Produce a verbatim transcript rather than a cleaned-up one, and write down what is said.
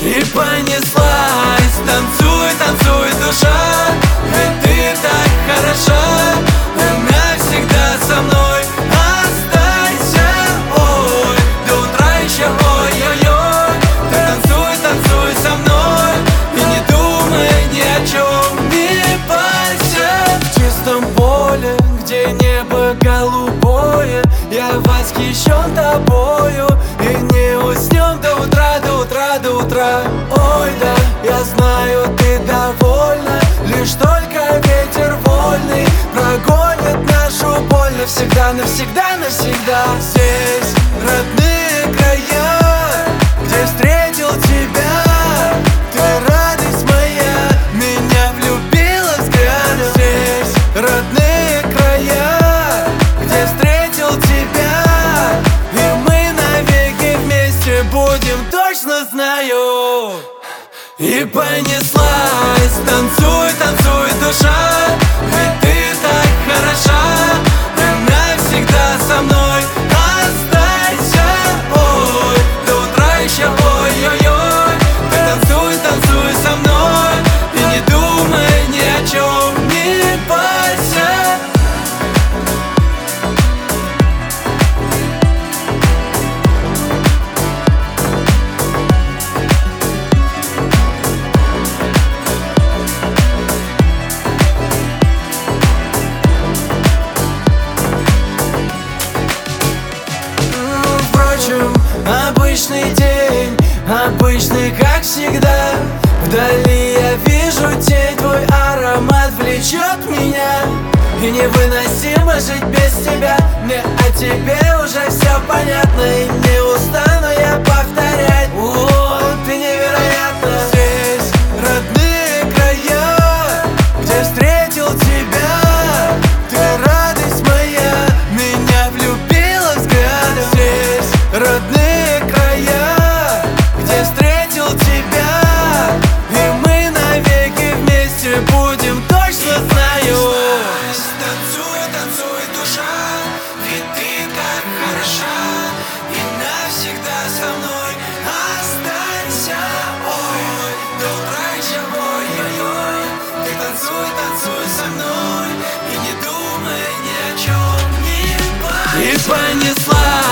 И понеслась, танцуй, танцуй, душа, ведь ты так хороша, и навсегда со мной останься. Ой, до утра еще, ой-ой-ой. Ты танцуй, танцуй со мной и не думай ни о чем, не парься. В чистом поле, где небо голубое, я восхищен тобою, и не уснем до утра, до утра, до утра. Ой, да, я знаю, ты довольна, лишь только ветер вольный прогонит нашу боль навсегда, навсегда, навсегда. Здесь родные края, где встретил тебя, ты радость моя, меня влюбила взглядом. Здесь родные края, где встретил тебя, и мы навеки вместе будем, точно знаю. И понеслась, танцуй, танцуй, душа, ведь ты так хороша, и навсегда со мной останься. Ой, до утра еще, ой-ой-ой. Ты танцуй, танцуй со мной и не думай ни о чем, не парься. Обычный день, обычный как всегда. Вдали я вижу тень, твой аромат влечет меня, и невыносимо жить без тебя. Мне о тебе уже все понятно, и не устану я повторять. О, ты невероятна. Здесь родные края, где встретил тебя, ты радость моя, меня влюбила взглядом. Здесь родные края, где встретил тебя, и мы навеки вместе будем, точно знаю. Танцуй, танцуй, душа, ведь ты так хороша, и навсегда со мной останься. Ой, до утра еще, ой-ой-ой. Ты танцуй, танцуй со мной и не думай ни о чем, не парься. И понесла.